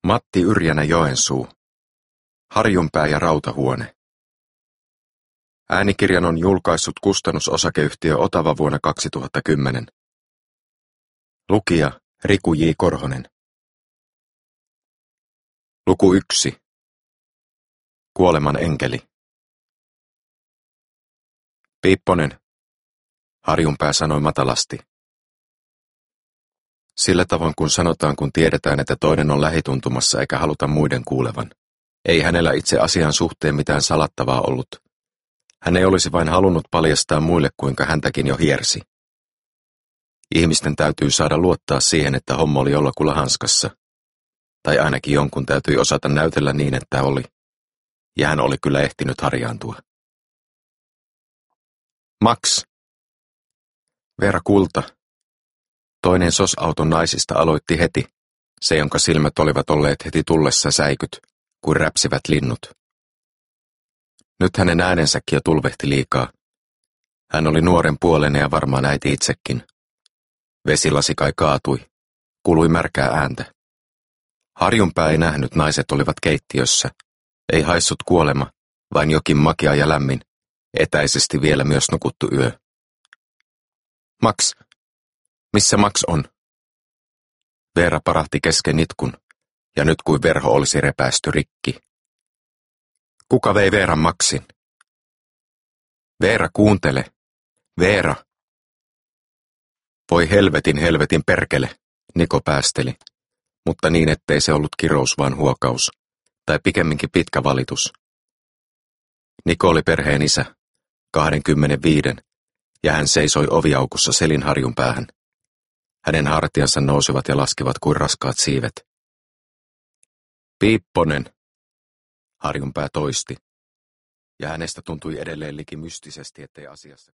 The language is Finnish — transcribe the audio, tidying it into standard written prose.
Matti Yrjänä, Joensuu. Harjunpää ja Rautahuone. Äänikirjan on julkaissut kustannusosakeyhtiö Otava vuonna 2010. Lukija Riku J. Korhonen. Luku 1. Kuoleman enkeli. Piipponen, Harjunpää sanoi matalasti. Sillä tavoin kun sanotaan, kun tiedetään, että toinen on lähituntumassa eikä haluta muiden kuulevan. Ei hänellä itse asian suhteen mitään salattavaa ollut. Hän ei olisi vain halunnut paljastaa muille, kuinka häntäkin jo hiersi. Ihmisten täytyy saada luottaa siihen, että homma oli jollakulla hanskassa. Tai ainakin jonkun täytyi osata näytellä niin, että oli. Ja hän oli kyllä ehtinyt harjaantua. Max. Veera Kulta. Toinen SOS-auton naisista aloitti heti, se jonka silmät olivat olleet heti tullessa säikyt, kuin räpsivät linnut. Nyt hänen äänensäkin jo tulvehti liikaa. Hän oli nuoren puoleinen ja varmaan äiti itsekin. Vesilasi kai kaatui, kuului märkää ääntä. Harjunpää ei nähnyt, naiset olivat keittiössä. Ei haissut kuolema, vain jokin makea ja lämmin, etäisesti vielä myös nukuttu yö. Max. Missä Max on? Veera parahti kesken nitkun, ja nyt kuin verho olisi repäisty rikki. Kuka vei Veeran Maxin? Veera, kuuntele. Veera. Voi helvetin perkele, Niko päästeli, mutta niin ettei se ollut kirous vaan huokaus, tai pikemminkin pitkä valitus. Niko oli perheen isä, 25, ja hän seisoi oviaukussa selin Harjunpäähän. Hänen hartiansa nousivat ja laskivat kuin raskaat siivet. Piipponen, Harjunpää toisti, ja hänestä tuntui edelleen liki mystisesti, ettei asiassa